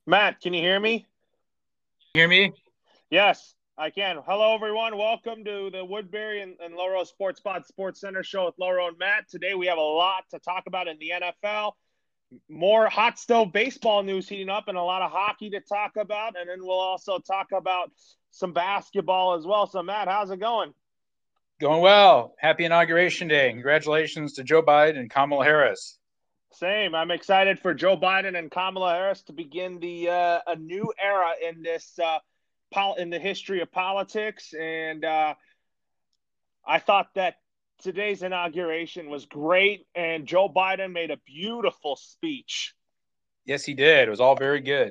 Matt, can you hear me? Hear me? Yes, I can. Hello, everyone. Welcome to the Woodbury and Laurel Sports Spot Sports Center show with Laurel and Matt. Today we have a lot to talk about in the NFL. More hot stove baseball news heating up and a lot of hockey to talk about. And then we'll also talk about some basketball as well. So, Matt, how's it going? Going well. Happy Inauguration Day. Congratulations to Joe Biden and Kamala Harris. Same. I'm excited for Joe Biden and Kamala Harris to begin the a new era in this in the history of politics. And I thought that today's inauguration was great, and Joe Biden made a beautiful speech. Yes, he did. It was all very good.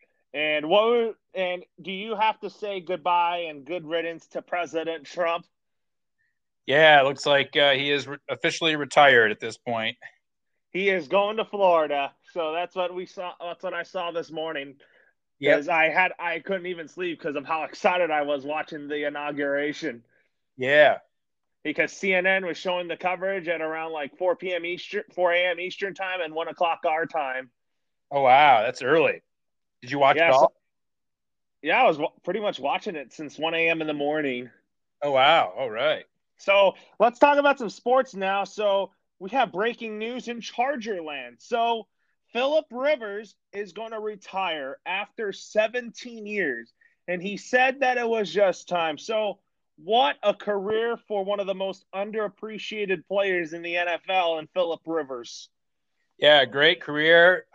And do you have to say goodbye and good riddance to President Trump? Yeah, it looks like he is officially retired at this point. He is going to Florida, so that's what we saw. That's what I saw this morning Yep. because I couldn't even sleep because of how excited I was watching the inauguration. Yeah. Because CNN was showing the coverage at around like 4 p.m. Eastern, 4 a.m. Eastern time, and 1 o'clock our time. Oh, wow. That's early. Did you watch it Yeah, so, all? yeah, I was pretty much watching it since 1 a.m. in the morning. Oh, wow. All right. So let's talk about some sports now. So we have breaking news in Charger land. So Philip Rivers is going to retire after 17 years, and he said that it was just time. So what a career for one of the most underappreciated players in the NFL, and Philip Rivers. Yeah, great career.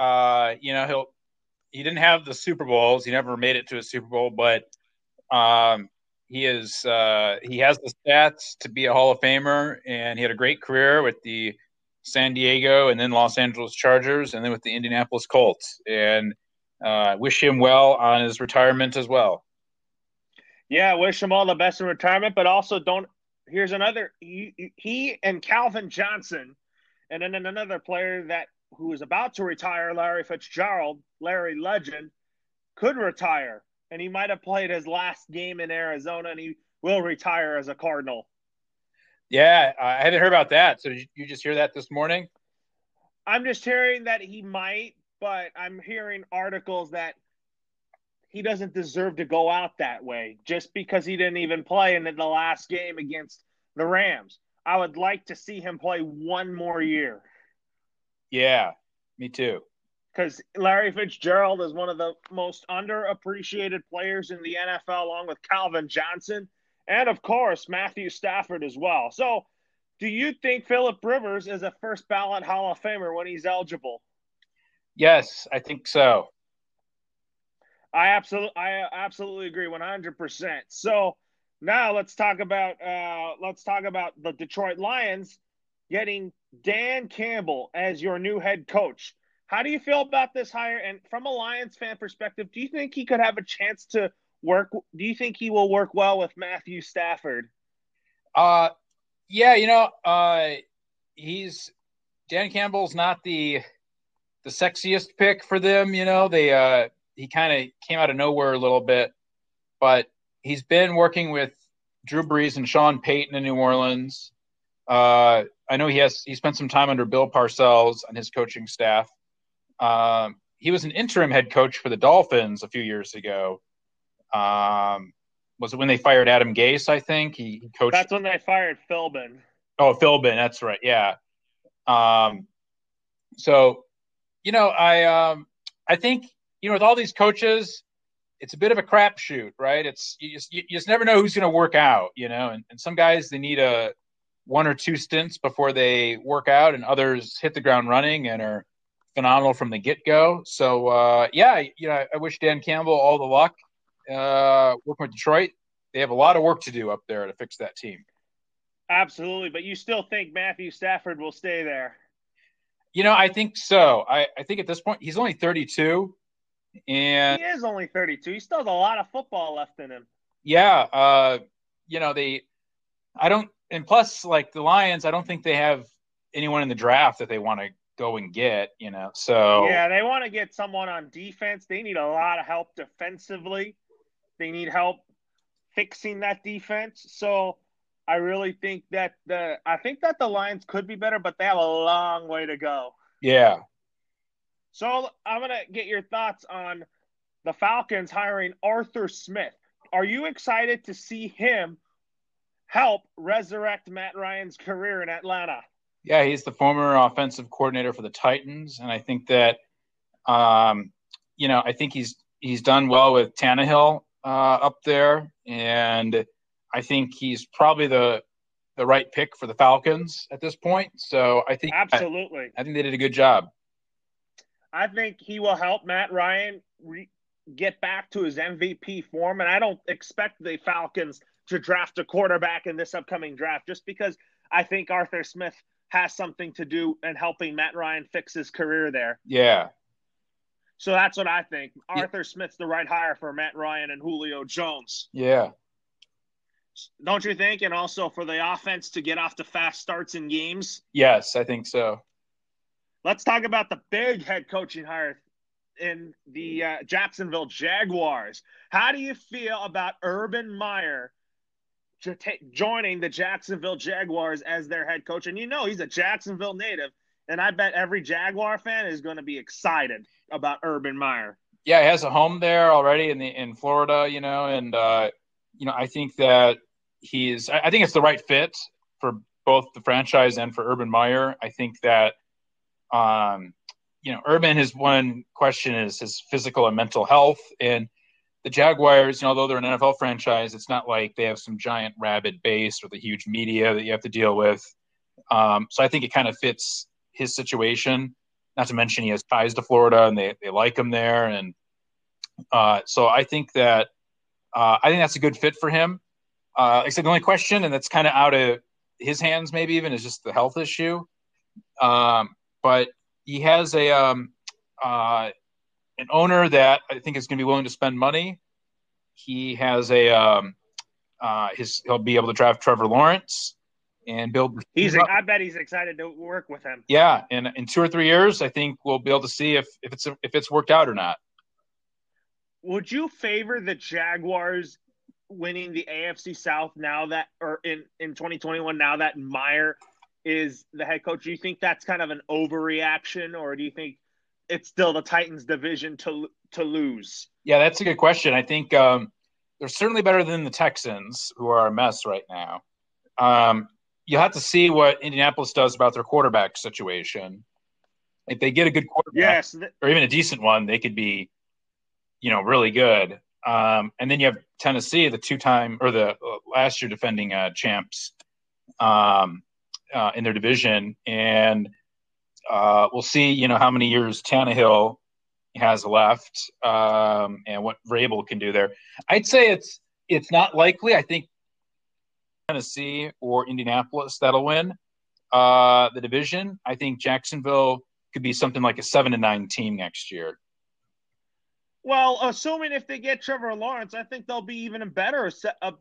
He didn't have the Super Bowls. He never made it to a Super Bowl, but um, he has the stats to be a Hall of Famer, and he had a great career with the San Diego and then Los Angeles Chargers, and then with the Indianapolis Colts. And wish him well on his retirement as well. Yeah, wish him all the best in retirement, but also don't. Here's another. He and Calvin Johnson, and then another player that who is about to retire, Larry Fitzgerald, Larry Legend, could retire, and he might have played his last game in Arizona, and he will retire as a Cardinal. Yeah, I haven't heard about that. So did you just hear that this morning? I'm just hearing that he might, but I'm hearing articles that he doesn't deserve to go out that way just because he didn't even play in the last game against the Rams. I would like to see him play one more year Yeah, me too. because Larry Fitzgerald is one of the most underappreciated players in the NFL, along with Calvin Johnson and, of course, Matthew Stafford as well. So, do you think Philip Rivers is a first ballot Hall of Famer when he's eligible? Yes, I think so. I absolutely agree 100%. So now let's talk about the Detroit Lions getting Dan Campbell as your new head coach. How do you feel about this hire? And from a Lions fan perspective, do you think he could have a chance to work? Do you think he will work well with Matthew Stafford? Uh, yeah, he's Dan Campbell's not the sexiest pick for them. He kind of came out of nowhere a little bit, but he's been working with Drew Brees and Sean Payton in New Orleans. I know he spent some time under Bill Parcells on his coaching staff. He was an interim head coach for the Dolphins a few years ago. Was it when they fired Adam Gase? I think he coached. That's when they fired Philbin. Oh, Philbin, that's right. Yeah. Um, so I think with all these coaches, it's a bit of a crapshoot, right? It's you just never know who's going to work out, and some guys they need a one or two stints before they work out, and others hit the ground running and are phenomenal from the get go. So yeah, I wish Dan Campbell all the luck working with Detroit. They have a lot of work to do up there to fix that team. Absolutely, but you still think Matthew Stafford will stay there? I think so. I think at this point he's only 32, He and is only 32. He still has a lot of football left in him. yeah, they I don't, and plus like the Lions, I don't think they have anyone in the draft that they want to go and get. So Yeah, they want to get someone on defense. They need a lot of help defensively. They need help fixing that defense. So I really think that the Lions could be better, but they have a long way to go. yeah, So I'm gonna get your thoughts on the Falcons hiring Arthur Smith. Are you excited to see him help resurrect Matt Ryan's career in Atlanta? Yeah, he's the former offensive coordinator for the Titans, and I think that, I think he's done well with Tannehill up there, and I think he's probably the right pick for the Falcons at this point. So Absolutely. I think they did a good job. I think he will help Matt Ryan get back to his MVP form, and I don't expect the Falcons to draft a quarterback in this upcoming draft just because I think Arthur Smith has something to do in helping Matt Ryan fix his career there. Yeah. So that's what I think. Arthur Smith's the right hire for Matt Ryan and Julio Jones. Yeah. Don't you think? And also for the offense to get off to fast starts in games? Yes, I think so. Let's talk about the big head coaching hire in the Jacksonville Jaguars. How do you feel about Urban Meyer joining the Jacksonville Jaguars as their head coach? And he's a Jacksonville native, and I bet every Jaguar fan is going to be excited about Urban Meyer. Yeah, he has a home there already in Florida, and I think that I think it's the right fit for both the franchise and for Urban Meyer. I think that Urban, his one question is his physical and mental health, and the Jaguars, although they're an NFL franchise, it's not like they have some giant rabid base with a huge media that you have to deal with. So I think it kind of fits his situation. Not to mention he has ties to Florida and they like him there, and so I think that's a good fit for him. Like I said, the only question, and that's kind of out of his hands, maybe even, is just the health issue. But he has an owner that I think is going to be willing to spend money. He has he'll be able to draft Trevor Lawrence and build. I bet he's excited to work with him. Yeah, and in 2 or 3 years, I think we'll be able to see if it's worked out or not. Would you favor the Jaguars winning the AFC South in 2021 now that Meyer is the head coach? Do you think that's kind of an overreaction, or do you think it's still the Titans division to lose? Yeah, that's a good question. I think they're certainly better than the Texans, who are a mess right now. You'll have to see what Indianapolis does about their quarterback situation. If they get a good quarterback, or even a decent one, they could be, really good. And then you have Tennessee, the the last year defending champs in their division, and we'll see, how many years Tannehill has left and what Vrabel can do there. I'd say it's not likely. I think Tennessee or Indianapolis that'll win the division. I think Jacksonville could be something like a 7-9 team next year. Well, assuming if they get Trevor Lawrence, I think they'll be even a better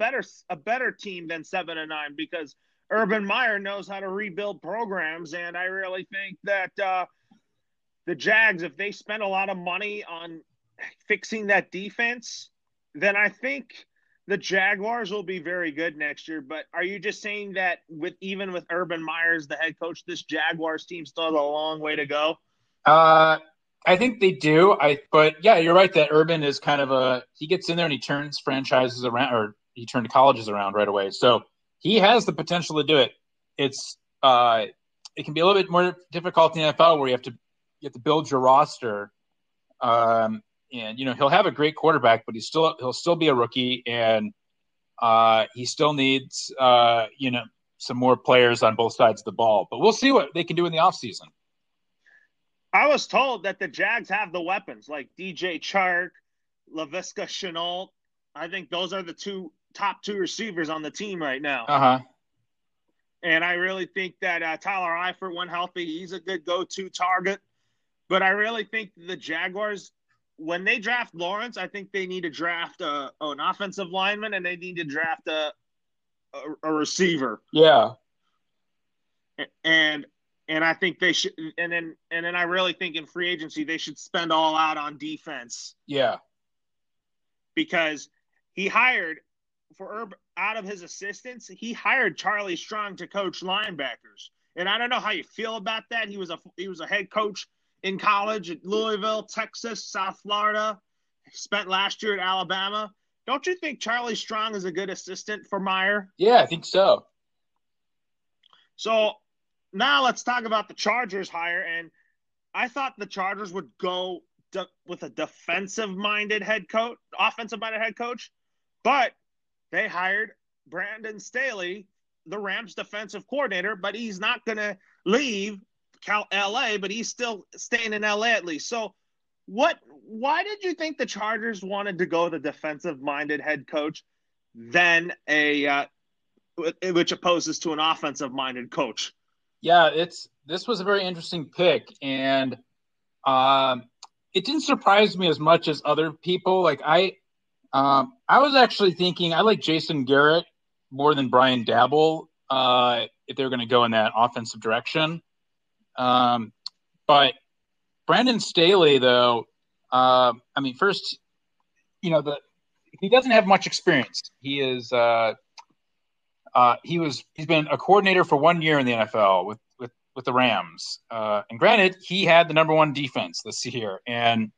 team than 7-9 because Urban Meyer knows how to rebuild programs, and I really think that the Jags, if they spend a lot of money on fixing that defense, then I think the Jaguars will be very good next year. But are you just saying that even with Urban Meyer as the head coach, this Jaguars team still has a long way to go? I think they do. But yeah, you're right that Urban is kind of he gets in there and he turns franchises around, or he turned colleges around right away. So he has the potential to do it. It can be a little bit more difficult in the NFL where you have to build your roster. And he'll have a great quarterback, but he'll still be a rookie, and he still needs some more players on both sides of the ball. But we'll see what they can do in the offseason. I was told that the Jags have the weapons, like DJ Chark, Laviska Shenault. I think those are the top two receivers on the team right now. Uh-huh. And I really think that Tyler Eifert, when healthy, he's a good go-to target. But I really think the Jaguars, when they draft Lawrence, I think they need to draft an offensive lineman, and they need to draft a receiver. Yeah. And I think they should, and then I really think in free agency they should spend all out on defense. Yeah. Because he hired out of his assistants, he hired Charlie Strong to coach linebackers. And I don't know how you feel about that. He was a head coach in college at Louisville, Texas, South Florida. spent last year at Alabama. Don't you think Charlie Strong is a good assistant for Meyer? Yeah, I think so. So now let's talk about the Chargers hire. And I thought the Chargers would go with a defensive-minded head coach, offensive-minded head coach, but they hired Brandon Staley, the Rams defensive coordinator, but he's not going to leave LA, but he's still staying in LA at least. So why did you think the Chargers wanted to go the defensive-minded head coach than which opposes to an offensive-minded coach? Yeah, this was a very interesting pick, and it didn't surprise me as much as other people. Like I was actually thinking I like Jason Garrett more than Brian Daboll if they were going to go in that offensive direction. But Brandon Staley, though, first, he doesn't have much experience. He is he's been a coordinator for 1 year in the NFL with the Rams. And granted, he had the number one defense this year, and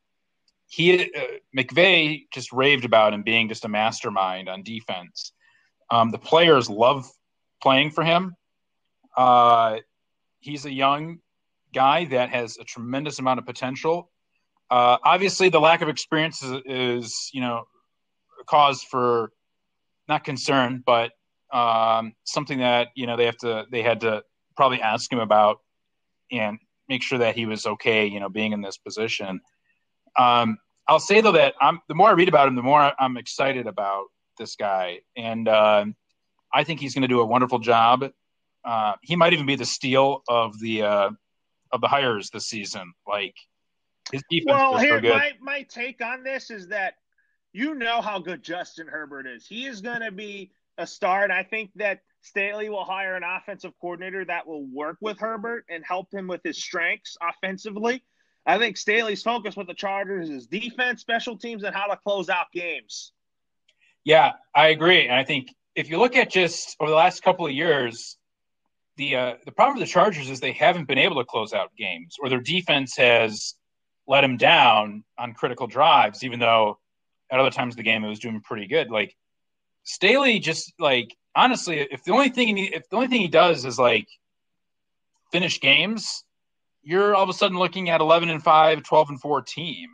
McVay just raved about him being just a mastermind on defense. The players love playing for him. He's a young guy that has a tremendous amount of potential. Obviously, the lack of experience is a cause for not concern, but something that they had to probably ask him about and make sure that he was okay, being in this position. I'll say though that the more I read about him, the more I'm excited about this guy, and I think he's going to do a wonderful job. He might even be the steal of the hires this season. Like his defense is so good. My take on this is that how good Justin Herbert is. He is going to be a star, and I think that Staley will hire an offensive coordinator that will work with Herbert and help him with his strengths offensively. I think Staley's focus with the Chargers is defense, special teams, and how to close out games. Yeah, I agree. And I think if you look at just over the last couple of years, the problem with the Chargers is they haven't been able to close out games, or their defense has let them down on critical drives, even though at other times of the game it was doing pretty good. Like Staley just honestly, if the only thing he does is finish games, you're all of a sudden looking at 11-5, 12-4 team,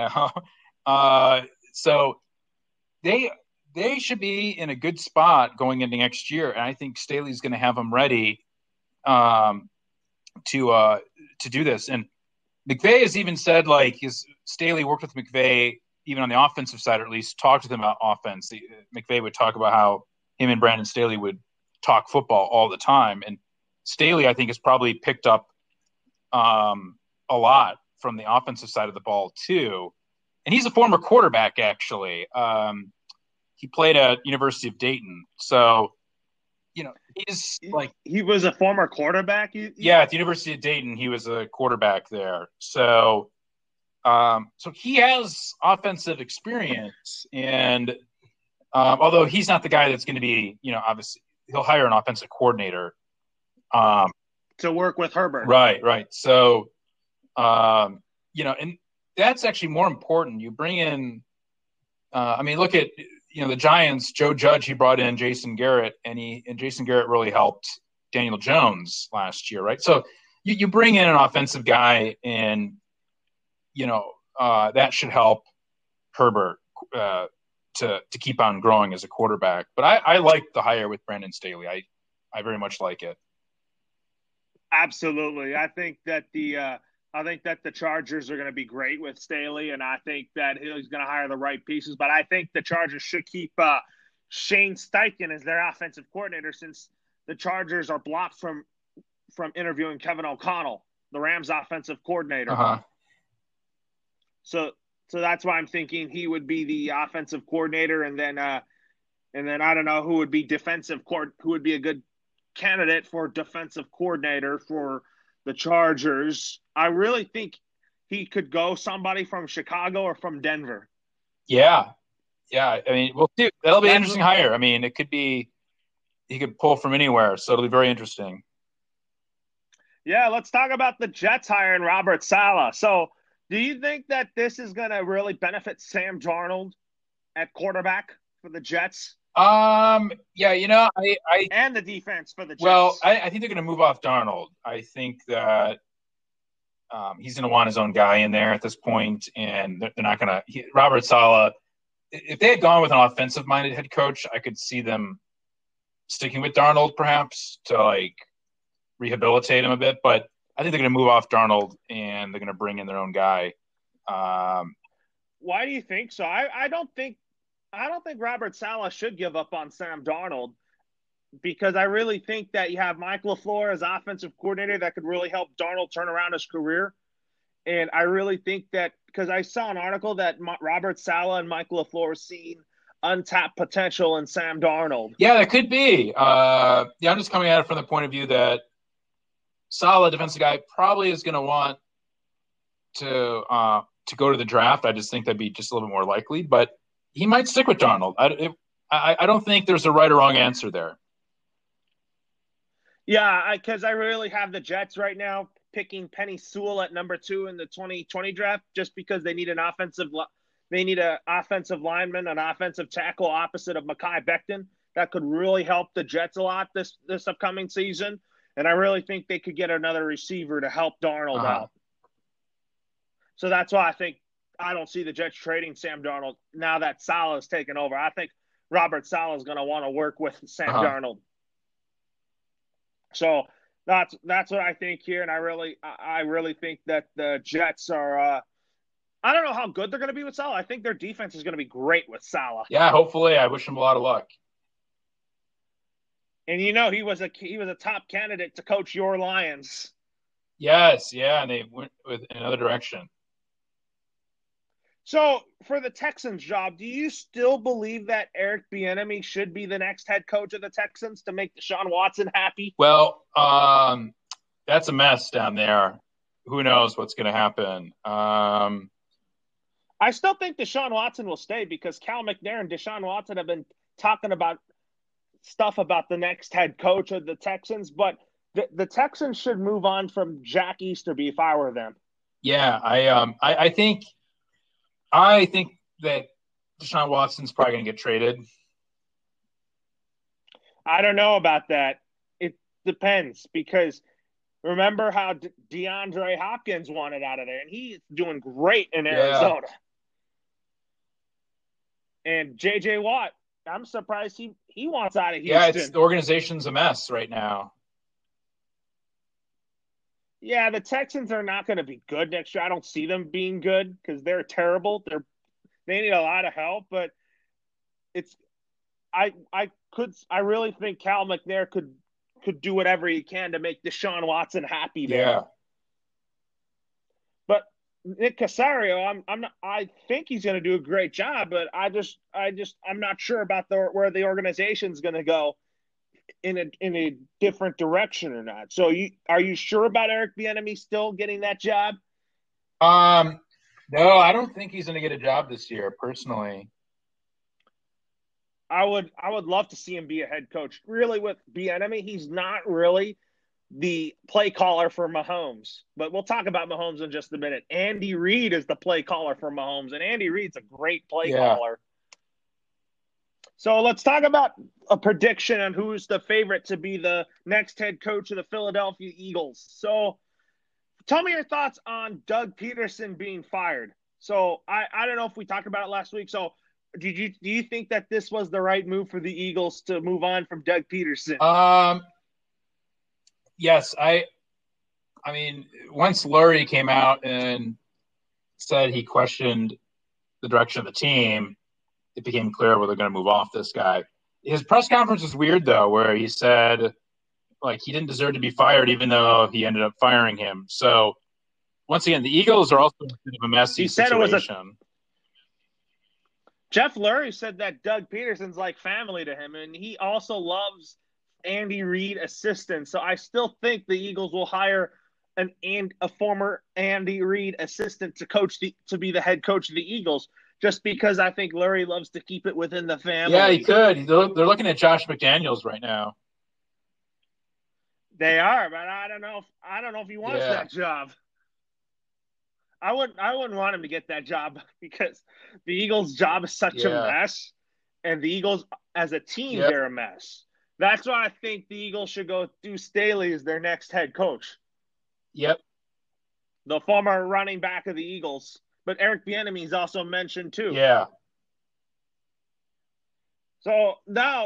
so they should be in a good spot going into next year. And I think Staley's going to have them ready to do this. And McVay has even said Staley worked with McVay even on the offensive side, or at least talked with him about offense. McVay would talk about how him and Brandon Staley would talk football all the time. And Staley, I think, has probably picked up a lot from the offensive side of the ball too. And he's a former quarterback, actually. He played at University of Dayton. So, he's he was a former quarterback? Yeah, at the University of Dayton, he was a quarterback there. So he has offensive experience. And although he's not the guy that's going to be, obviously he'll hire an offensive coordinator. To work with Herbert. Right. So, and that's actually more important. You bring in, look at, the Giants, Joe Judge, he brought in Jason Garrett, and Jason Garrett really helped Daniel Jones last year, right? So you bring in an offensive guy, and, that should help Herbert to keep on growing as a quarterback. But I like the hire with Brandon Staley. I very much like it. Absolutely. I think that the Chargers are going to be great with Staley, and I think that he's going to hire the right pieces. But I think the Chargers should keep Shane Steichen as their offensive coordinator, since the Chargers are blocked from interviewing Kevin O'Connell, the Rams offensive coordinator. Uh-huh. So that's why I'm thinking he would be the offensive coordinator, and then I don't know who would be who would be a good candidate for defensive coordinator for the Chargers. I really think he could go somebody from Chicago or from Denver. Yeah. We'll see. That'll be an interesting hire. It could be he could pull from anywhere, so it'll be very interesting. Yeah, let's talk about the Jets hiring Robert Saleh. So Do you think that this is going to really benefit Sam Darnold at quarterback for the Jets Yeah, and the defense for the well, Jets? I think they're going to move off Darnold. I think that he's going to want his own guy in there at this point, and they're not going to. Robert Saleh, if they had gone with an offensive-minded head coach, I could see them sticking with Darnold perhaps to like rehabilitate him a bit. But I think they're going to move off Darnold and they're going to bring in their own guy. Why do you think so? I don't think Robert Saleh should give up on Sam Darnold because I really think that you have Mike LaFleur as offensive coordinator that could really help Darnold turn around his career. And I really think that because I saw an article that Robert Saleh and Mike LaFleur seen untapped potential in Sam Darnold. Yeah, that could be. I'm just coming at it from the point of view that Saleh, defensive guy, probably is going to want to go to the draft. I just think that'd be just a little bit more likely, but he might stick with Darnold. I don't think there's a right or wrong answer there. Yeah, because I really have the Jets right now picking Penei Sewell at number 2 in the 2020 draft just because they need an offensive lineman, an offensive tackle opposite of Mekhi Becton that could really help the Jets a lot this upcoming season. And I really think they could get another receiver to help Darnold out. So that's why I don't see the Jets trading Sam Darnold now that Saleh has taken over. I think Robert Saleh is going to want to work with Sam Darnold. So that's what I think here, and I really think that the Jets are. I don't know how good they're going to be with Saleh. I think their defense is going to be great with Saleh. Yeah, hopefully. I wish him a lot of luck. And he was a top candidate to coach your Lions. Yes, yeah, and they went with another direction. So for the Texans job, do you still believe that Eric Bieniemy should be the next head coach of the Texans to make Deshaun Watson happy? Well, that's a mess down there. Who knows what's going to happen? I still think Deshaun Watson will stay because Cal McNair and Deshaun Watson have been talking about stuff about the next head coach of the Texans, but the Texans should move on from Jack Easterby if I were them. Yeah, I think that Deshaun Watson's probably going to get traded. I don't know about that. It depends because remember how DeAndre Hopkins wanted out of there, and he's doing great in Arizona. Yeah. And J.J. Watt, I'm surprised he wants out of Houston. Yeah, the organization's a mess right now. Yeah, the Texans are not going to be good next year. I don't see them being good because they're terrible. They need a lot of help, but I really think Cal McNair could do whatever he can to make Deshaun Watson happy there. Yeah. But Nick Caserio, I think he's going to do a great job, but I'm not sure about where the organization's going to go in a different direction or not. So are you sure about Eric Bieniemy still getting that job? No, I don't think he's going to get a job this year, personally. I would love to see him be a head coach. Really, with Bieniemy, he's not really the play caller for Mahomes. But we'll talk about Mahomes in just a minute. Andy Reid is the play caller for Mahomes, and Andy Reid's a great play caller. So let's talk about a prediction on who's the favorite to be the next head coach of the Philadelphia Eagles. So tell me your thoughts on Doug Peterson being fired. So I don't know if we talked about it last week. So do you think that this was the right move for the Eagles to move on from Doug Peterson? Yes. I mean, once Lurie came out and said he questioned the direction of the team, it became clear where they're going to move off this guy. His press conference was weird, though, where he said, like, he didn't deserve to be fired, even though he ended up firing him. So, once again, the Eagles are also in a bit of a messy situation. Jeff Lurie said that Doug Peterson's like family to him, and he also loves Andy Reid assistant. So I still think the Eagles will hire a former Andy Reid assistant to be the head coach of the Eagles, just because I think Lurie loves to keep it within the family. Yeah, he could. They're looking at Josh McDaniels right now. They are, but I don't know if he wants that job. I wouldn't want him to get that job because the Eagles' job is such a Yeah. mess, and the Eagles as a team Yep. they're a mess. That's why I think the Eagles should go Deuce Staley as their next head coach, Yep. the former running back of the Eagles. But Eric Bieniemy is also mentioned too. Yeah. So now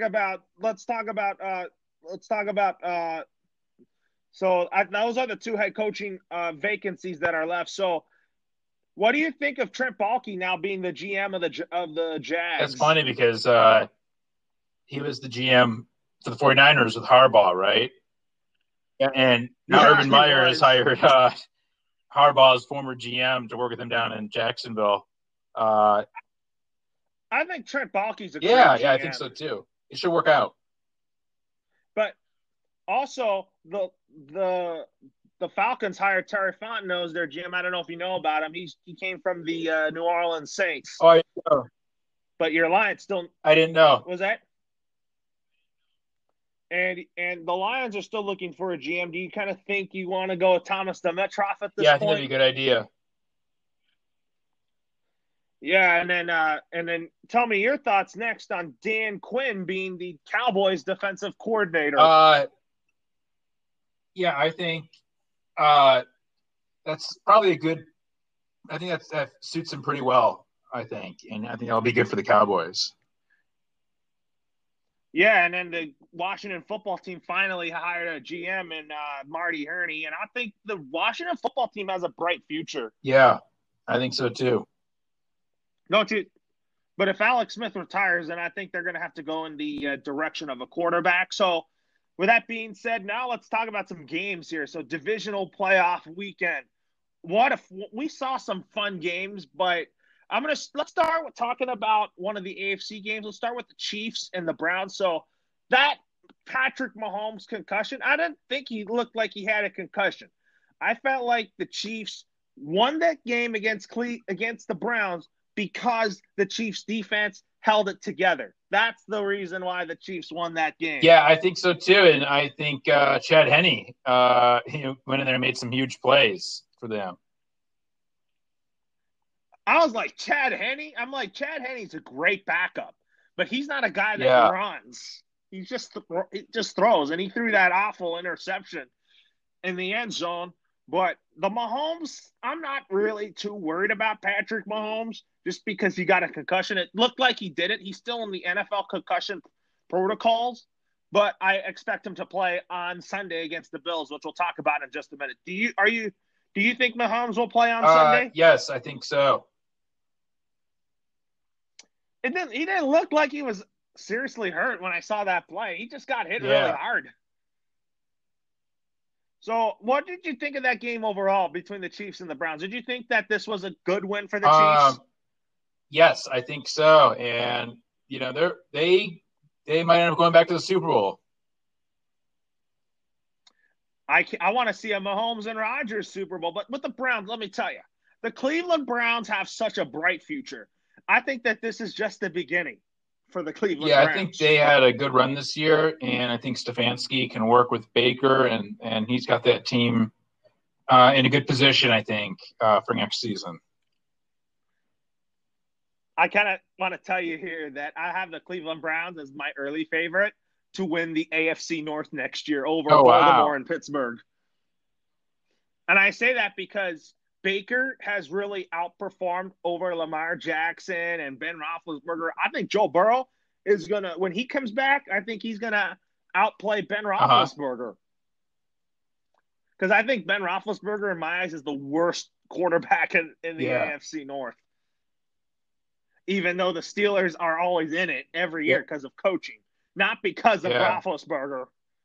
let's talk about those are the two head coaching vacancies that are left. So what do you think of Trent Baalke now being the GM of the That's Jags? funny because he was the GM for the 49ers with Harbaugh, right? And now Yeah, Urban he Meyer has was. hired Harbaugh's former GM to work with him down in Jacksonville. Uh, I think Trent Baalke's a great yeah, I think GM, so too. It should work out. but also the the Falcons hired Terry Fontenot as their GM. I don't know if you know about him. He came from the New Orleans Saints, Oh, I didn't know. but your Lions still I didn't know. was that. And the Lions are still looking for a GM. Do you kind of think you want to go with Thomas Dimitroff at this Yeah, I think that'd be point? a good idea. Yeah, and then tell me your thoughts next on Dan Quinn being the Cowboys defensive coordinator. Uh, yeah, I think uh, that's probably a good. I think that suits him pretty well. I think, and I think that'll be good for the Cowboys. Yeah, and then the Washington football team finally hired a GM in Marty Herney, and I think the Washington football team has a bright future. Yeah, I think so too. Don't you? But if Alex Smith retires, then I think they're going to have to go in the direction of a quarterback. So, with that being said, now let's talk about some games here. So, divisional playoff weekend. What if we saw some fun games? But let's start with talking about one of the AFC games. Let's start with the Chiefs and the Browns. So, that Patrick Mahomes concussion, I didn't think he looked like he had a concussion. I felt like the Chiefs won that game against the Browns because the Chiefs defense held it together. That's the reason why the Chiefs won that game. Yeah, I think so too, and I think Chad Henne, he went in there and made some huge plays for them. I was like, Chad Henne? I'm like, Chad Henne's a great backup, but he's not a guy that Yeah, runs. He just throws, and he threw that awful interception in the end zone. But the Mahomes, I'm not really too worried about Patrick Mahomes just because he got a concussion. It looked like he did it. He's still in the NFL concussion protocols, but I expect him to play on Sunday against the Bills, which we'll talk about in just a minute. Do you think Mahomes will play on Sunday? yes, I think so. He didn't look like he was seriously hurt when I saw that play. He just got hit really Yeah, hard. So, what did you think of that game overall between the Chiefs and the Browns? Did you think that this was a good win for the Chiefs? um, yes, I think so, and they might end up going back to the Super Bowl. I want to see a Mahomes and Rodgers Super Bowl, but with the Browns, let me tell you, the Cleveland Browns have such a bright future. I think that this is just the beginning for the Cleveland Yeah, I think Browns. they had a good run this year, and I think Stefanski can work with Baker, and he's got that team in a good position, I think, for next season. I kind of want to tell you here that I have the Cleveland Browns as my early favorite to win the AFC North next year over Oh, Baltimore wow. and Pittsburgh. And I say that because Baker has really outperformed over Lamar Jackson and Ben Roethlisberger. I think Joe Burrow is going to, when he comes back, I think he's going to outplay Ben Uh-huh. Roethlisberger. Because I think Ben Roethlisberger, in my eyes, is the worst quarterback in the Yeah. AFC North. Even though the Steelers are always in it every Yeah. year because of coaching, not because of Yeah. Roethlisberger.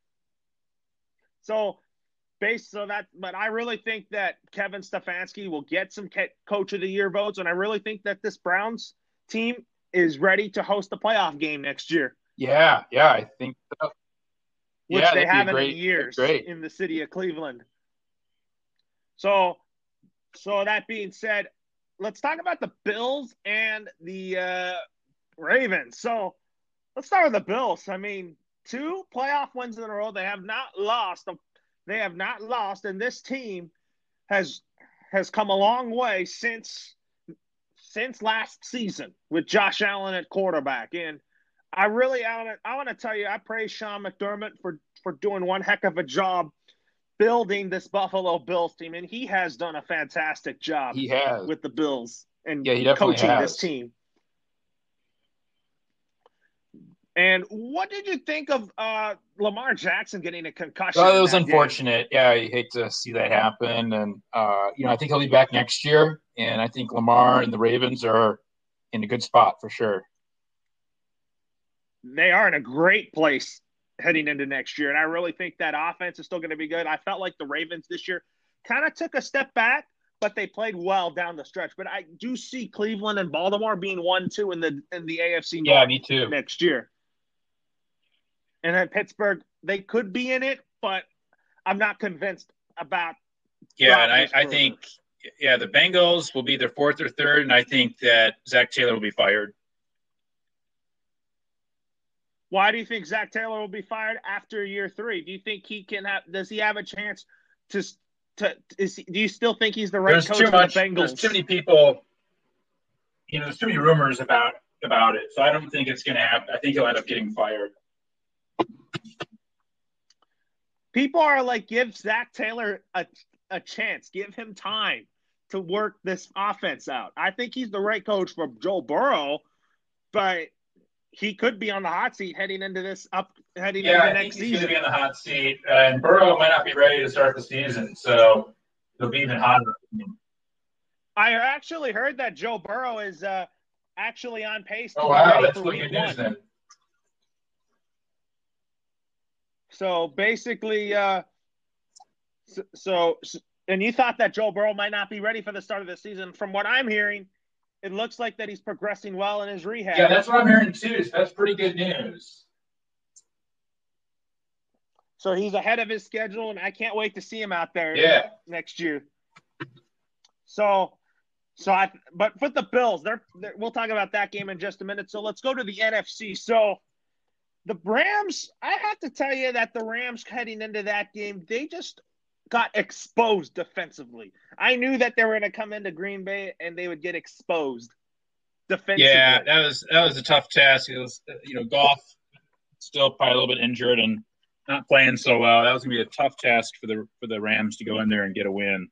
So, but I really think that Kevin Stefanski will get some Coach of the Year votes, and I really think that this Browns team is ready to host the playoff game next year, Yeah. Yeah. I think so. which Yeah, they that'd be haven't in years great. in the city of Cleveland. So, that being said, let's talk about the Bills and the Ravens. So, let's start with the Bills. I mean, 2 playoff wins in a row. They have not lost. They have not lost, and this team has has come a long way since last season with Josh Allen at quarterback. And I want to tell you, I praise Sean McDermott for doing one heck of a job building this Buffalo Bills team, and he has done a fantastic job. He has with the Bills and he definitely coaching has. this team. And what did you think of Lamar Jackson getting a concussion? Well, it was unfortunate. Game? Yeah, you hate to see that happen. And, I think he'll be back next year. And I think Lamar and the Ravens are in a good spot for sure. They are in a great place heading into next year. And I really think that offense is still going to be good. I felt like the Ravens this year kind of took a step back, but they played well down the stretch. But I do see Cleveland and Baltimore being 1-2 in the AFC North. Yeah, me too. Next year. And then Pittsburgh, they could be in it, but I'm not convinced about. Yeah, and I think, the Bengals will be their fourth or third, and I think that Zach Taylor will be fired. Why do you think Zach Taylor will be fired after year 3? Do you think does he have a chance do you still think he's the right coach for the Bengals? There's too many people, there's too many rumors about it, so I don't think it's going to happen. I think he'll end up getting fired. People are like, give Zach Taylor a chance. Give him time to work this offense out. I think he's the right coach for Joe Burrow, but he could be on the hot seat heading into next season. Yeah, I think he's going to be on the hot seat, and Burrow might not be ready to start the season, so it'll be even hotter. I actually heard that Joe Burrow is actually on pace to be ready that's for week 1. Then. So basically, and you thought that Joe Burrow might not be ready for the start of the season. From what I'm hearing, it looks like that he's progressing well in his rehab. Yeah, that's what I'm hearing too. So that's pretty good news. So he's ahead of his schedule, and I can't wait to see him out there next year. But for the Bills, we'll talk about that game in just a minute. So let's go to the NFC. So the Rams, I have to tell you that the Rams heading into that game, they just got exposed defensively. I knew that they were going to come into Green Bay and they would get exposed defensively. Yeah, that was a tough task. It was, Goff still probably a little bit injured and not playing so well. That was going to be a tough task for the Rams to go in there and get a win.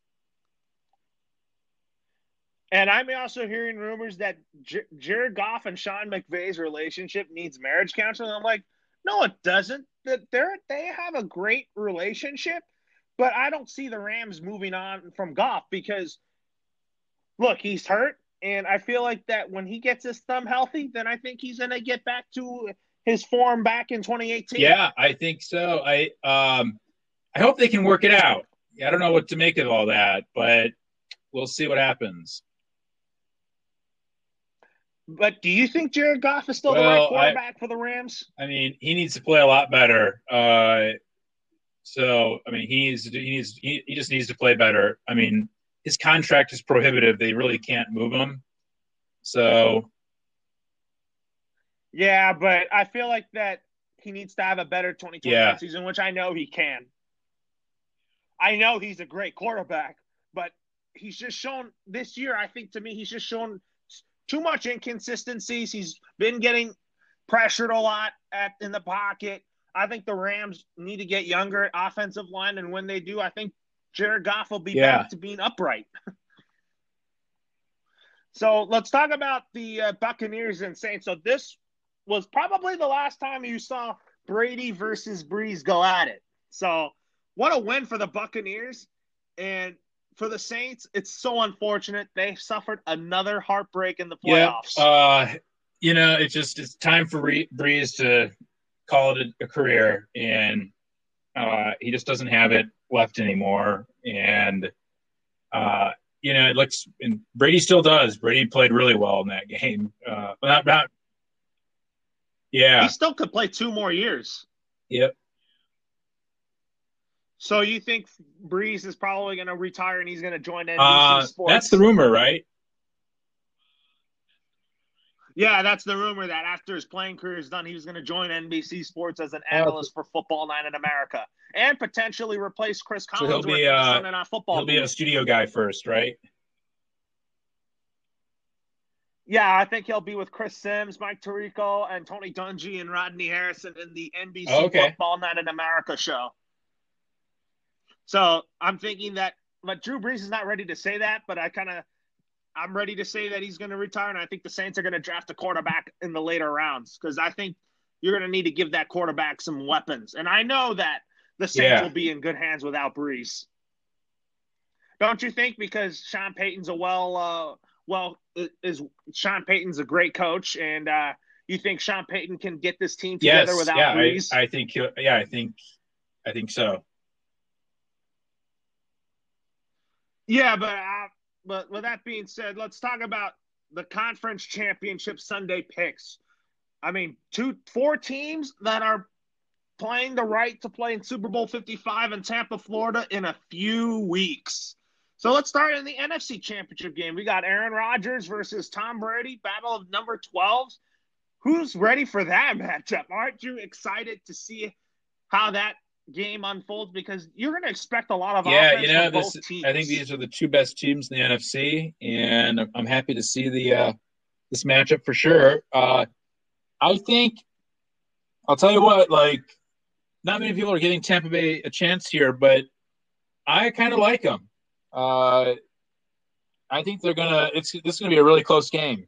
And I'm also hearing rumors that Jared Goff and Sean McVay's relationship needs marriage counseling. I'm like, no, it doesn't. They have a great relationship, but I don't see the Rams moving on from Goff because, look, he's hurt, and I feel like that when he gets his thumb healthy, then I think he's going to get back to his form back in 2018. Yeah, I think so. I hope they can work it out. I don't know what to make of all that, but we'll see what happens. But do you think Jared Goff is still the right quarterback for the Rams? I mean, he needs to play a lot better. He just needs to play better. I mean, his contract is prohibitive. They really can't move him. So. Yeah, but I feel like that he needs to have a better 2021 season, which I know he can. I know he's a great quarterback, but he's just shown this year, I think to me, he's just shown too much inconsistencies. He's been getting pressured a lot in the pocket. I think the Rams need to get younger at offensive line, and when they do, I think Jared Goff will be back to being upright. So let's talk about the Buccaneers and Saints. So this was probably the last time you saw Brady versus Brees go at it. So what a win for the Buccaneers. And for the Saints, it's so unfortunate. They suffered another heartbreak in the playoffs. Yeah, it's time for Brees to call it a career, and he just doesn't have it left anymore. And it looks, and Brady still does. Brady played really well in that game. He still could play 2 more years. Yep. So you think Brees is probably going to retire and he's going to join NBC Sports? That's the rumor, right? Yeah, that's the rumor that after his playing career is done, he was going to join NBC Sports as an Oh, analyst for Football Night in America and potentially replace Chris so he'll Collinsworth be in the Sunday Night Football he'll be a booth. studio guy first, right? Yeah, I think he'll be with Chris Sims, Mike Tirico, and Tony Dungy and Rodney Harrison in the Oh, NBC okay. Football Night in America show. So I'm thinking that, but Drew Brees is not ready to say that, but I'm ready to say that he's going to retire, and I think the Saints are going to draft a quarterback in the later rounds because I think you're going to need to give that quarterback some weapons. And I know that the Saints Yeah. will be in good hands without Brees. Don't you think? Because Sean Payton's Sean Payton's a great coach, and you think Sean Payton can get this team together Yes. without Yeah. Brees? I think I think so. Yeah, but with that being said, let's talk about the conference championship Sunday picks. I mean, four teams that are playing the right to play in Super Bowl 55 in Tampa, Florida in a few weeks. So let's start in the NFC Championship game. We got Aaron Rodgers versus Tom Brady, battle of number 12. Who's ready for that matchup? Aren't you excited to see how that game unfolds? Because you're going to expect a lot of Yeah, offense from both I think teams. these are the two best teams in the NFC, and I'm happy to see the this matchup for sure. I think I'll tell you what, like not many people are giving Tampa Bay a chance here, but I kind of like them. Uh, I think they're gonna. This is gonna be a really close game.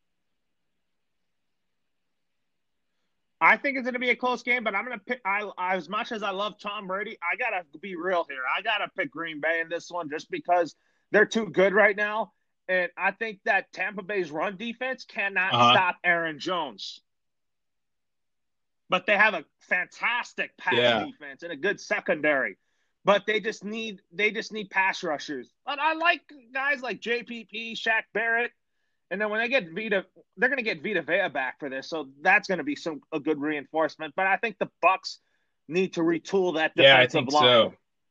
I think it's going to be a close game, but I'm going to pick. As much as I love Tom Brady, I got to be real here. I got to pick Green Bay in this one just because they're too good right now. And I think that Tampa Bay's run defense cannot Uh huh. stop Aaron Jones. But they have a fantastic pass Yeah. defense and a good secondary. But they just need pass rushers. But I like guys like JPP, Shaq Barrett, and then when they get Vita, they're going to get Vita Vea back for this, so that's going to be a good reinforcement. But I think the Bucks need to retool that Yeah, I defensive think line. so.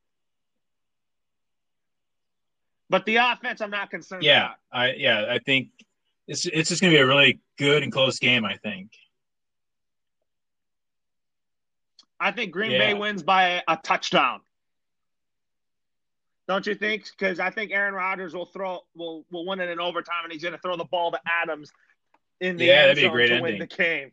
But the offense, I'm not concerned Yeah, about. I think it's just gonna be a really good and close game. I think. I think Green Bay Yeah. wins by a touchdown. Don't you think? Because I think Aaron Rodgers will win it in overtime, and he's going to throw the ball to Adams in the Yeah, end that'd be a zone great to win the ending. game.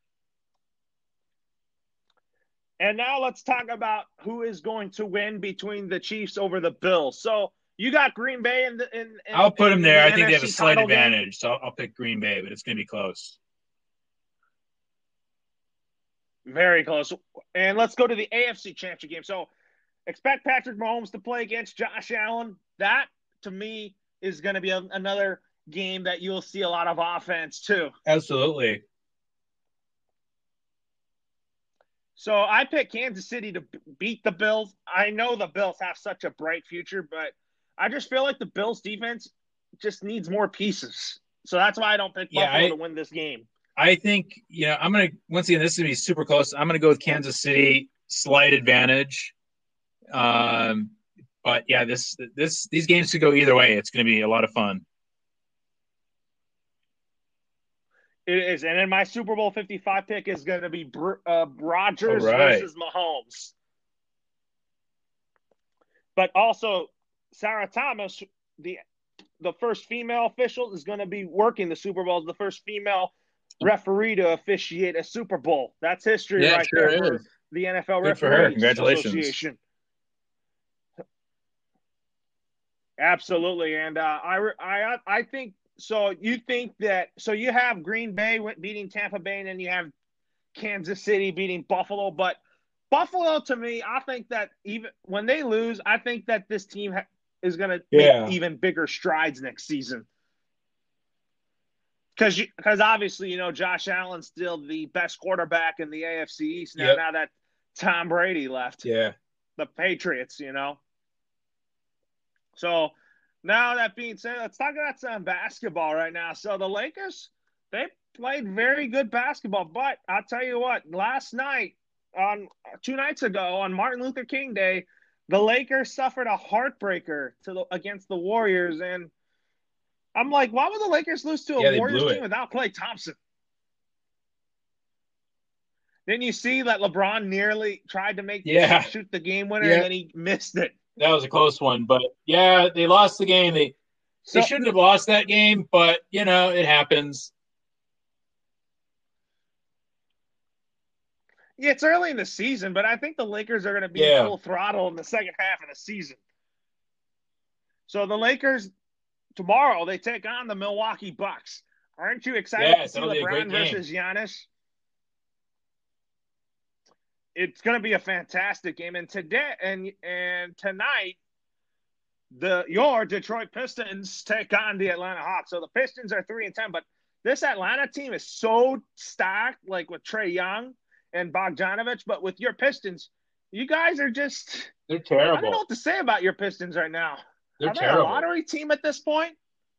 And now let's talk about who is going to win between the Chiefs over the Bills. So you got Green Bay in I'll put them the there. I think they have a NFC slight title game. advantage, so I'll pick Green Bay, but it's gonna be close. Very close. And let's go to the AFC Championship game. So expect Patrick Mahomes to play against Josh Allen. That, to me, is going to be another game that you'll see a lot of offense, too. Absolutely. So I picked Kansas City to beat the Bills. I know the Bills have such a bright future, but I just feel like the Bills defense just needs more pieces. So that's why I don't pick Yeah, Buffalo to win this game. I think I'm gonna once again this is gonna be super close. I'm gonna go with Kansas City, slight advantage. Um, but yeah, these games could go either way. It's gonna be a lot of fun. It is. And then my Super Bowl 55 pick is going to be All Rodgers right. versus Mahomes. But also, Sarah Thomas, the first female official, is going to be working the Super Bowl as the first female referee to officiate a Super Bowl. That's history Yeah, it right sure there for is. the NFL Good for her. Referees Congratulations. Association. Absolutely, and I think so. You think that so you have Green Bay beating Tampa Bay, and then you have Kansas City beating Buffalo. But Buffalo, to me, I think that even when they lose, I think that this team is going to make Yeah. even bigger strides next season. Because obviously, Josh Allen's still the best quarterback in the AFC East now. Yep. Now that Tom Brady left Yeah. the Patriots. So now that being said, let's talk about some basketball right now. So the Lakers, they played very good basketball, but I'll tell you what, last night, on 2 nights ago, on Martin Luther King Day, the Lakers suffered a heartbreaker against the Warriors, and I'm like, why would the Lakers lose to a Yeah, they Warriors blew team it. without Klay Thompson? Then you see that LeBron nearly tried to Yeah, shoot the game winner, and yeah, then he missed it. that was a close one. But yeah, they lost the game. They So shouldn't have lost that game, but it happens. yeah, it's early in the season, but I think the Lakers are going to be Yeah, full throttle in the second half of the season. So the Lakers tomorrow they take on the Milwaukee Bucks. Aren't you excited to yes, see that'll be a great LeBron game. versus Giannis? It's going to be a fantastic game. And today and tonight, your Detroit Pistons take on the Atlanta Hawks. So the Pistons are 3-10, but this Atlanta team is so stacked, like with Trae Young and Bogdanovich. But with your Pistons, you guys are just They're I don't know terrible. what to say about your Pistons right now. They're Are they a terrible. lottery team at this point?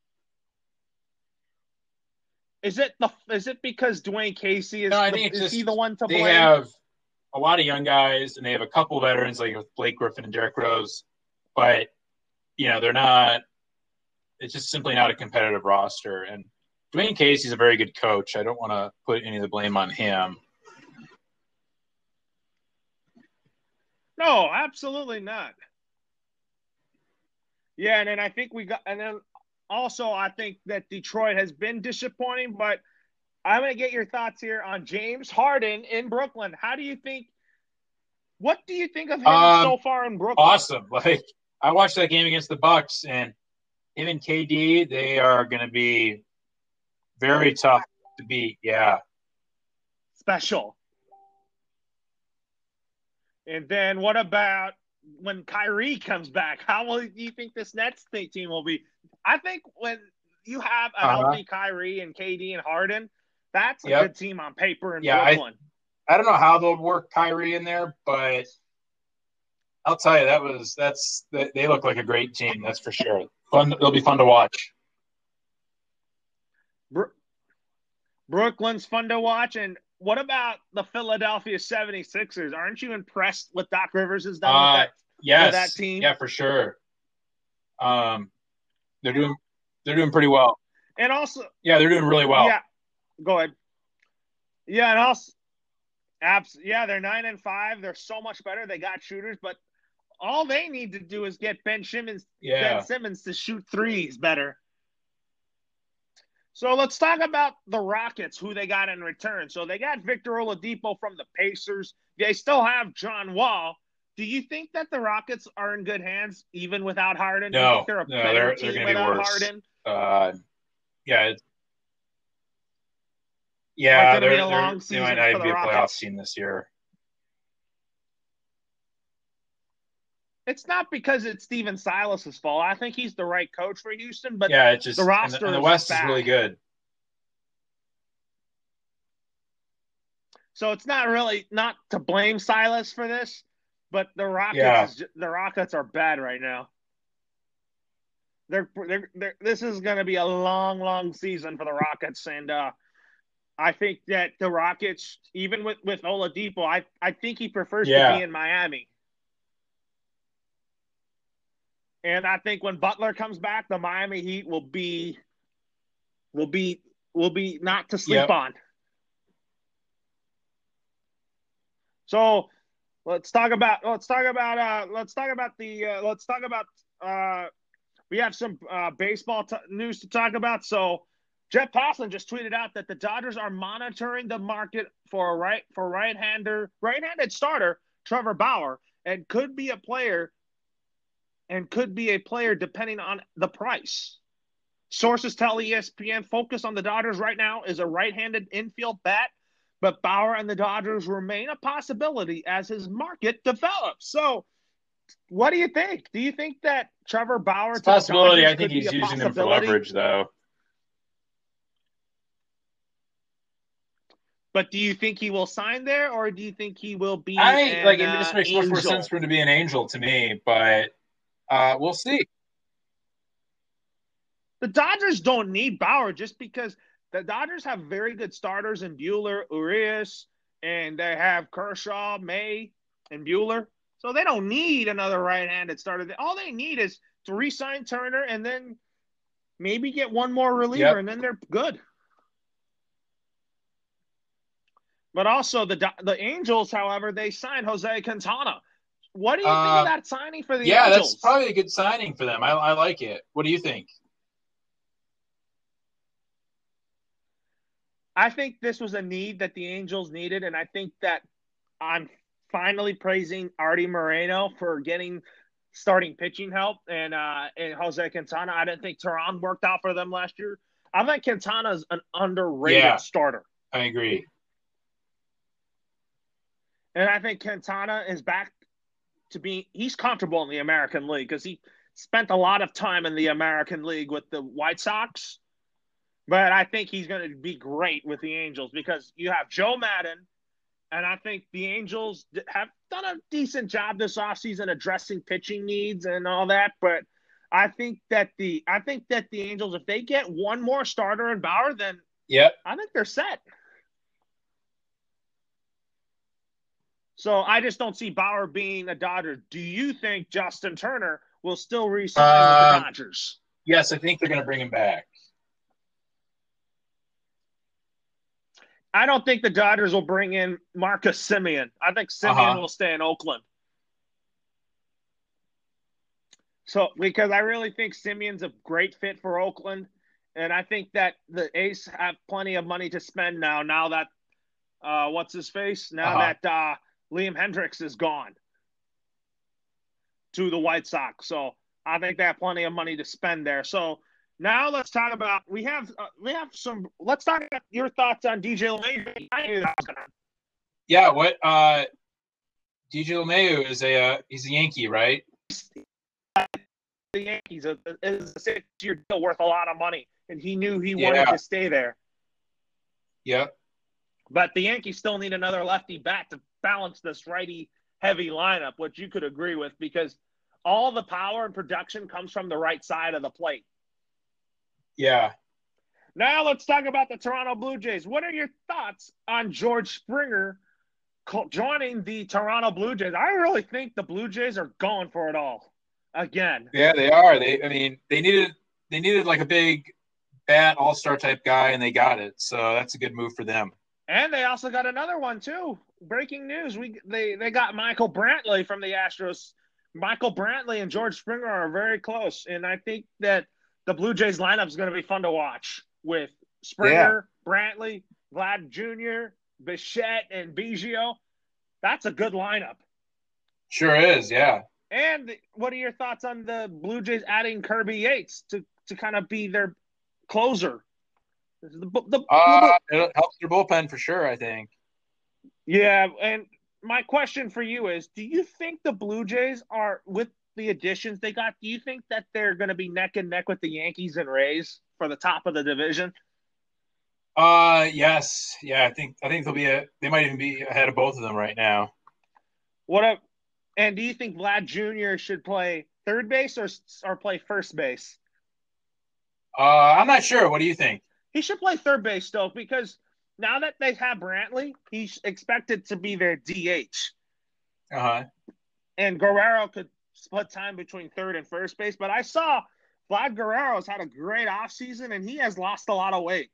Is it because Dwayne Casey No, I think it's is he the just one to they blame? have a lot of young guys and they have a couple veterans like with Blake Griffin and Derrick Rose, but they're not. It's just simply not a competitive roster. And Dwayne Casey's a very good coach. I don't want to put any of the blame on him. No, absolutely not. Yeah, and then I think and then also I think that Detroit has been disappointing, but I'm going to get your thoughts here on James Harden in Brooklyn. What do you think of him Um, so far in Brooklyn? awesome. Like I watched that game against the Bucks, and him and KD, they are going to be very tough to beat. Yeah. Special. And then what about when Kyrie comes back? How will you think this Nets team will be? I think when you have a Uh huh. healthy Kyrie and KD and Harden, that's a Yep. good team on paper in Yeah. I Brooklyn. I don't know how they'll work Kyrie in there, but I'll tell you they look like a great team. That's for sure. Fun. It'll be fun to watch. Brooklyn's fun to watch. And what about the Philadelphia 76ers? Aren't you impressed what Doc Rivers has done Uh, with that yes. team? Yeah, for sure. Um, they're doing pretty well. And also, Yeah, they're doing really well. yeah, go ahead. Yeah, and also, yeah, they're 9-5. They're so much better. They got shooters, but all they need to do is get Ben Yeah. Simmons to shoot threes better. So let's talk about the Rockets, who they got in return. So they got Victor Oladipo from the Pacers. They still have John Wall. Do you think that the Rockets are in good hands even without Harden? Do you think No, they're a no, better they're team going to be without worse. Harden? Yeah, Like yeah, going to be a they long they might season not for even the be a playoff Rockets? team this year. It's not because it's Steven Silas's fault. I think he's the right coach for Houston, but Yeah, it's the just and roster the is West is really bad. good. So it's not to blame Silas for this, but Yeah, the Rockets are bad right now. This is going to be a long, long season for the Rockets, and I think that the Rockets, even with Oladipo, I think he prefers to be yeah, in Miami. And I think when Butler comes back, the Miami Heat will be will be not to sleep yep, on. So let's talk about we have some baseball news to talk about. So Jeff Passan just tweeted out that the Dodgers are monitoring the market for right-handed starter Trevor Bauer and could be a player depending on the price. Sources tell ESPN focus on the Dodgers right now is a right-handed infield bat, but Bauer and the Dodgers remain a possibility as his market develops. So, what do you think? Do you think that Trevor Bauer it's a to the possibility. Dodgers I think could be he's a using them for possibility? leverage, though. But do you think he will sign there, or do you think he will be I like an it. This makes much more sense Angel? for him to be an Angel to me, but we'll see. The Dodgers don't need Bauer just because the Dodgers have very good starters in Bueller, Urias, and they have Kershaw, May, and Bueller. So they don't need another right-handed starter. All they need is to re-sign Turner and then Maybe get one more reliever, Yep. and then they're good. But also the Angels, however, they signed Jose Quintana. What do you think of Uh, that signing for the yeah, that's Angels? probably a good signing for them. I like it. What do you think? I think this was a need that the Angels needed, and I think that I'm finally praising Artie Moreno for getting starting pitching help and Jose Quintana. I didn't think Tehran worked out for them last year. I think Quintana's an underrated Yeah, starter. I agree. And I think Quintana is back to be he's comfortable in the American League because he spent a lot of time in the American League with the White Sox. But I think he's going to be great with the Angels because you have Joe Madden, and I think the Angels have done a decent job this offseason addressing pitching needs and all that. But I think that the Angels, if they get one more starter in Bauer, then Yep. I think they're set. So I just don't see Bauer being a Dodger. Do you think Justin Turner will still re-sign with the Um, Dodgers? yes, I think they're going to bring him back. I don't think the Dodgers will bring in Marcus Semien. I think Uh Semien huh. will stay in Oakland. So because I really think Simeon's a great fit for Oakland, and I think that the Ace have plenty of money to spend now. Now that what's his face? Uh Now huh. that Liam Hendricks is gone to the White Sox, so I think they have plenty of money to spend there. So now let's talk about we have some. Let's talk about your thoughts on DJ LeMahieu. I knew that was gonna Yeah. What? DJ LeMahieu is he's a Yankee, right? the Yankees is a 6-year deal worth a lot of money, and he knew he wanted Yeah. to stay there. Yep. But the Yankees still need another lefty bat to balance this righty heavy lineup, which you could agree with because all the power and production comes from the right side of the plate. Yeah. Now let's talk about the Toronto Blue Jays. What are your thoughts on George Springer joining the Toronto Blue Jays? I really think the Blue Jays are going for it all again. Yeah, they are. I mean, they needed like a big bat all-star type guy, and they got it. So that's a good move for them. And they also got another one too. Breaking news: they got Michael Brantley from the Astros. Michael Brantley and George Springer are very close, and I think that the Blue Jays lineup is going to be fun to watch with Yeah. Springer, Brantley, Vlad Jr., Bichette, and Biggio. That's a good lineup. Sure is. Yeah. And what are your thoughts on the Blue Jays adding Kirby Yates to kind of be their closer? It helps their bullpen for sure, I think. Yeah, and my question for you is, do you think the Blue Jays are with the additions they got, do you think that they're going to be neck and neck with the Yankees and Rays for the top of the division? Yes. Yeah, I think they might even be ahead of both of them right now. What a, and do you think Vlad Jr. should play third base or play first base? I'm not sure. What do you think? He should play third base still because now that they have Brantley, he's expected to be their DH. Uh-huh. And Guerrero could split time between third and first base. But I saw Vlad Guerrero's had a great offseason and he has lost a lot of weight.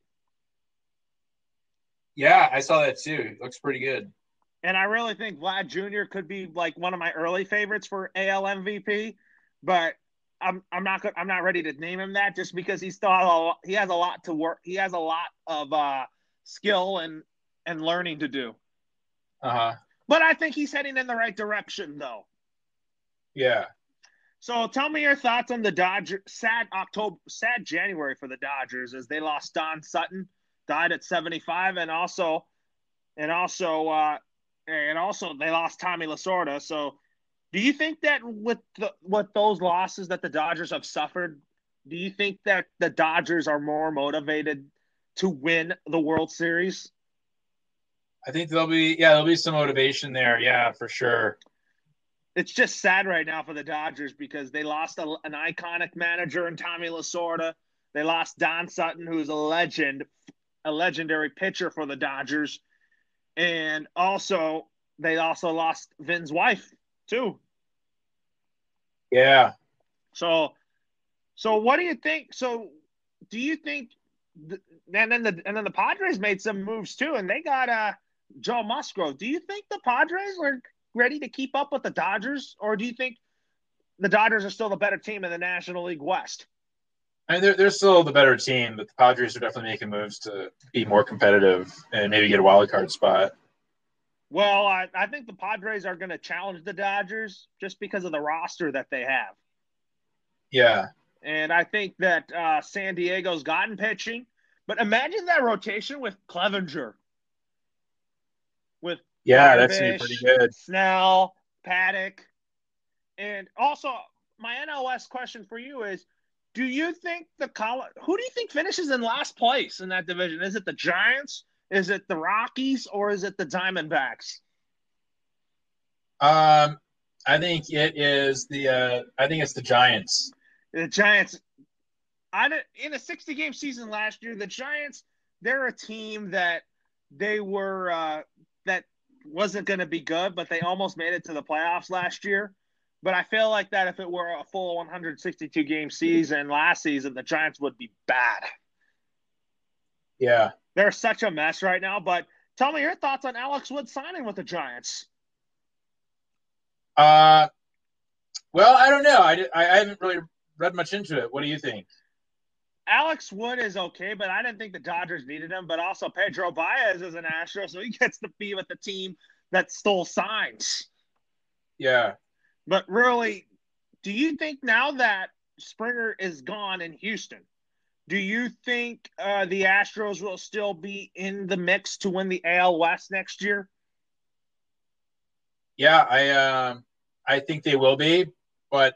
Yeah, I saw that too. Looks pretty good. And I really think Vlad Jr. could be like one of my early favorites for AL MVP, but I'm not ready to name him that just because he has a lot to work. He has a lot of skill and learning to do. Uh-huh. But I think he's heading in the right direction though. Yeah. So tell me your thoughts on the Dodgers. Sad January for the Dodgers as they lost Don Sutton, died at 75, and also they lost Tommy Lasorda. So do you think that with those losses that the Dodgers have suffered, do you think that the Dodgers are more motivated to win the World Series? I think there'll be some motivation there. Yeah, for sure. It's just sad right now for the Dodgers because they lost an iconic manager in Tommy Lasorda. They lost Don Sutton, who's a legend, a legendary pitcher for the Dodgers. And also, they also lost Vin's wife, too. Yeah. So what do you think? So do you think? And then the Padres made some moves too, and they got Joe Musgrove. Do you think the Padres are ready to keep up with the Dodgers, or do you think the Dodgers are still the better team in the National League West? I mean, they're still the better team, but the Padres are definitely making moves to be more competitive and maybe get a wild card spot. Well, I think the Padres are going to challenge the Dodgers just because of the roster that they have. Yeah, And I think that San Diego's gotten pitching. But imagine that rotation with Clevenger, with yeah, that's gonna be pretty Darvish, good. Snell, Paddock. And also, my NOS question for you is, do you think who do you think finishes in last place in that division? Is it the Giants? Is it the Rockies? Or is it the Diamondbacks? I think it is the. I think it's the Giants. The Giants, in a 60 game season last year, the Giants, they're a team that they were that wasn't going to be good, but they almost made it to the playoffs last year. But I feel like that if it were a full 162 game season last season, the Giants would be bad. Yeah. They're such a mess right now. But tell me your thoughts on Alex Wood signing with the Giants. Uh, well, I don't know. I haven't really read much into it. What do you think? Alex Wood is okay, but I didn't think the Dodgers needed him. But also Pedro Baez is an Astro, so he gets to be with the team that stole signs. Yeah. But really, do you think now that Springer is gone in Houston, do you think the Astros will still be in the mix to win the AL West next year? Yeah, I think they will be, but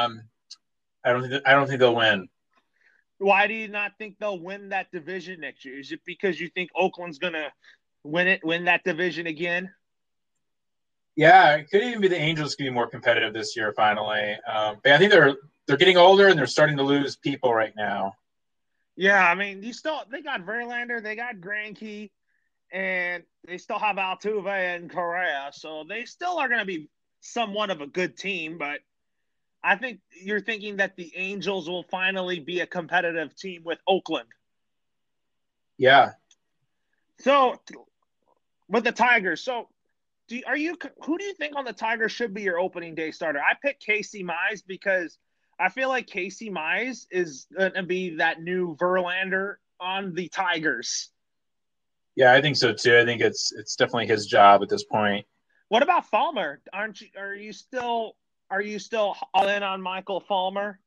I don't think they'll win. Why do you not think they'll win that division next year? Is it because you think Oakland's gonna win that division again? Yeah, it could even be the Angels could be more competitive this year finally. But I think they're getting older and they're starting to lose people right now. Yeah, I mean, they got Verlander, they got Greinke, and they still have Altuve and Correa, so they still are going to be somewhat of a good team. But I think you're thinking that the Angels will finally be a competitive team with Oakland. Yeah. So with the Tigers, so who do you think on the Tigers should be your opening day starter? I picked Casey Mize because I feel like Casey Mize is going to be that new Verlander on the Tigers. Yeah, I think so too. I think it's definitely his job at this point. What about Falmer? Are you still all in on Michael Falmer?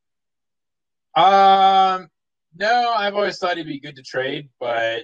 Um, no, I've always thought he'd be good to trade, but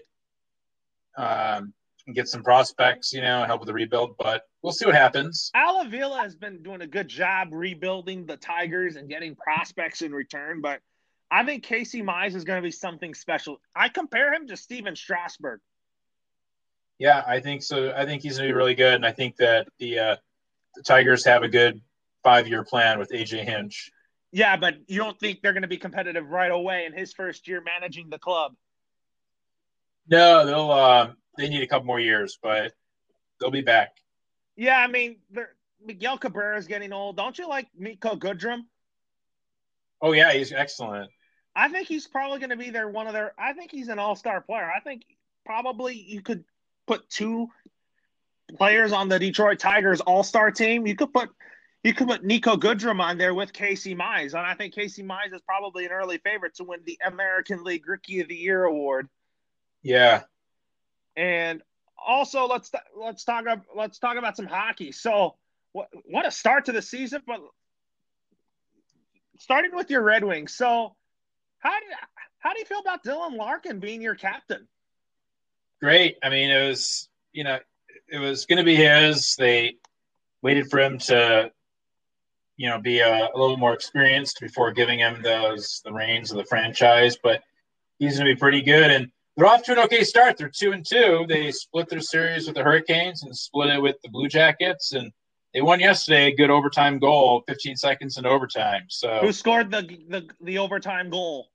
get some prospects, help with the rebuild. But we'll see what happens. Al Avila has been doing a good job rebuilding the Tigers and getting prospects in return, but I think Casey Mize is going to be something special. I compare him to Steven Strasburg. Yeah, I think so. I think he's going to be really good, and I think that the Tigers have a good 5-year plan with AJ Hinch. Yeah, but you don't think they're going to be competitive right away in his first year managing the club? No, they need a couple more years, but they'll be back. Yeah, I mean, Miguel Cabrera is getting old. Don't you like Niko Goodrum? Oh yeah, he's excellent. I think he's probably going to be I think he's an all-star player. I think probably you could put two players on the Detroit Tigers all-star team. You could put Niko Goodrum on there with Casey Mize, and I think Casey Mize is probably an early favorite to win the American League Rookie of the Year award. Yeah. And also, let's talk about some hockey. So, what a start to the season! But starting with your Red Wings, so how do how do you feel about Dylan Larkin being your captain? Great. I mean, it was going to be his. They waited for him to, be a little more experienced before giving him the reins of the franchise. But he's going to be pretty good, and they're off to an okay start. They're 2-2. They split their series with the Hurricanes and split it with the Blue Jackets, and they won yesterday. A good overtime goal, 15 seconds in overtime. Who So, scored the overtime goal?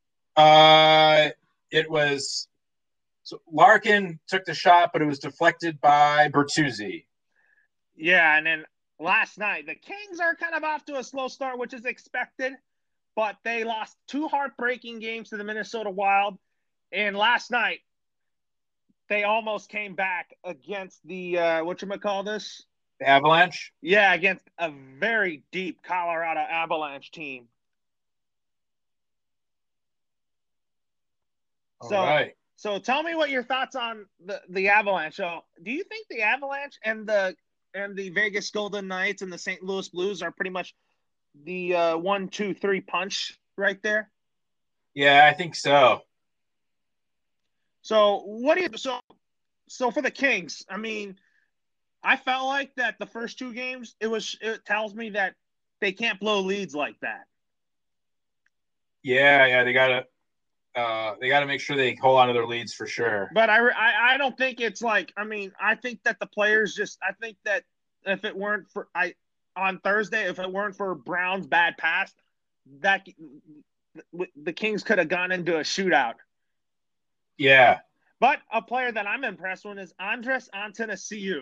it was so Larkin took the shot, but it was deflected by Bertuzzi. Yeah, and then last night the Kings are kind of off to a slow start, which is expected. but they lost two heartbreaking games to the Minnesota Wild. And last night, they almost came back against the whatchamacallit? The Avalanche? Yeah, against a very deep Colorado Avalanche team. All So, right. so tell me what your thoughts on the Avalanche. So, do you think the Avalanche and the Vegas Golden Knights and the St. Louis Blues are pretty much the 1, 2, 3 punch right there? Yeah, I think so. So, what do you so for the Kings? I mean, I felt like that the first two games it tells me that they can't blow leads like that. Yeah, they gotta make sure they hold on to their leads for sure. But I don't think it's like, I mean, I think that the players just, I think that if it weren't for on Thursday, if it weren't for Brown's bad pass, that the Kings could have gone into a shootout. Yeah. But a player that I'm impressed with is Andres Antanasiou.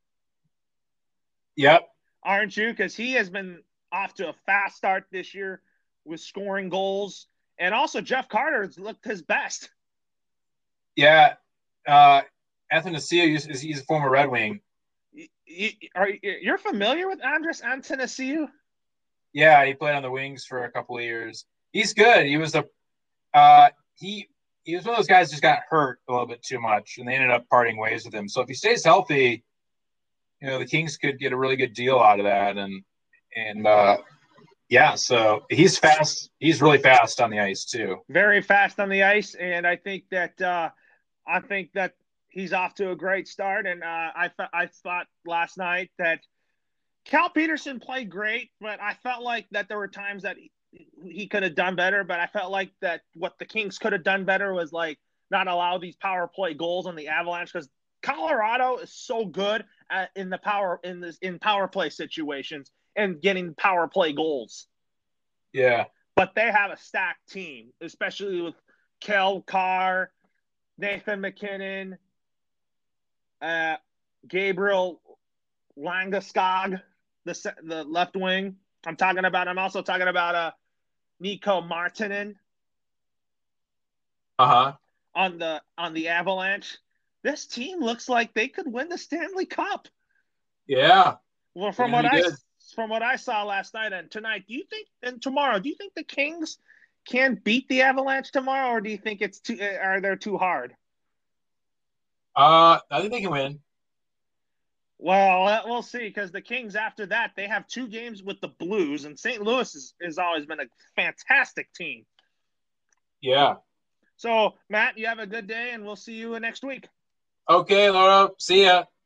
Yep. Aren't you? Because he has been off to a fast start this year with scoring goals. And also Jeff Carter's looked his best. Yeah. Athanasiou he's a former Red Wing. You're familiar with Andres Antanasiou? Yeah, he played on the Wings for a couple of years. He's good. He was he was one of those guys who just got hurt a little bit too much, and they ended up parting ways with him. So if he stays healthy, the Kings could get a really good deal out of that. Yeah, so he's fast. He's really fast on the ice too. Very fast on the ice, and I think that he's off to a great start. And I thought last night that Cal Peterson played great, but I felt like that there were times that he could have done better. But I felt like that what the Kings could have done better was like not allow these power play goals on the Avalanche, because Colorado is so good in power play situations and getting power play goals. Yeah. But they have a stacked team, especially with Kel Carr, Nathan MacKinnon, Gabriel Landeskog, the left wing. I'm also talking about Nico Martinen. On the Avalanche. This team looks like they could win the Stanley Cup. Yeah. Well, from what I saw last night and tonight, tomorrow, do you think the Kings can beat the Avalanche tomorrow, or do you think are they too hard? I think they can win. Well, we'll see, because the Kings after that, they have 2 games with the Blues, and St. Louis has always been a fantastic team. Yeah. So, Matt, you have a good day, and we'll see you next week. Okay, Laura. See ya.